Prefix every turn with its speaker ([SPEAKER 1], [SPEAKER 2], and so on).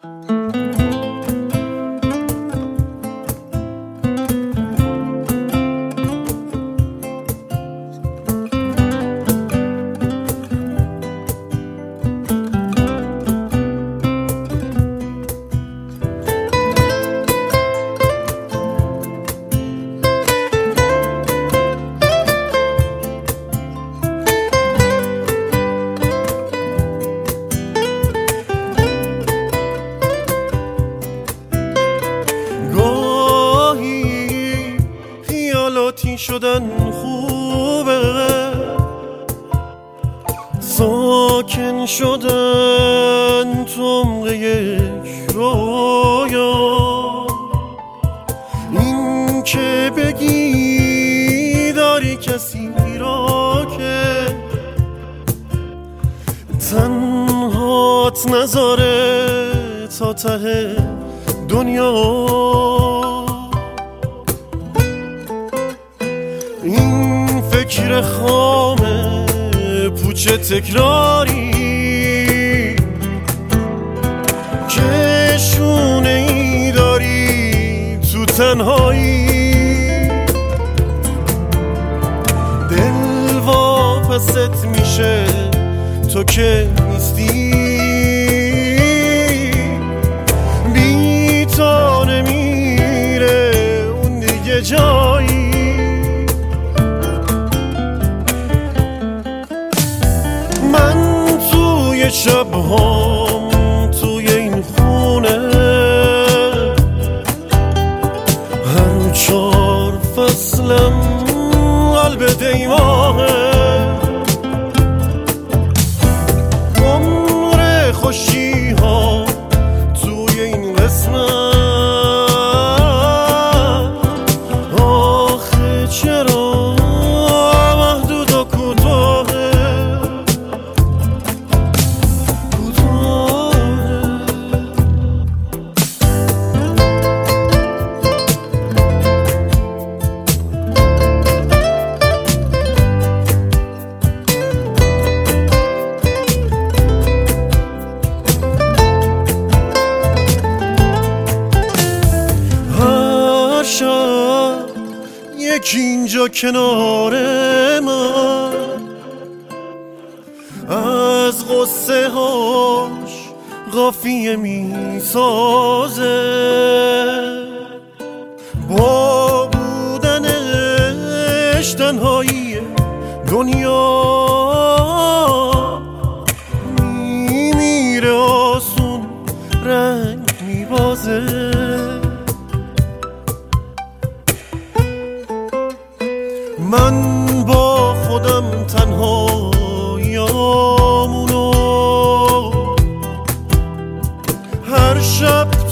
[SPEAKER 1] خیالاتی شدن خوبه، ساکن شدن تو عمق یک رویا. این که بگی داری کسی را که تنهات نذاره تا ته دنیا. این فکر خامه پوچه تکراری که شونه ای داری تو تنهایی. دل واپست میشه تو که نیستی، بی تو نمیره اون دیگه جایی. من توی شبهام توی این خونه هر 4 فصلم قلب دیوانه. عمر خوشی ها توی این قسمت آخه چرا محدود و کوتاهه. یکی اینجا کنار من از غصه هاش قافیه می سازه. با بودنش تنهایی دنیا میمیره آسون رنگ میبازه. من با خودم تنهاییامونو هر شب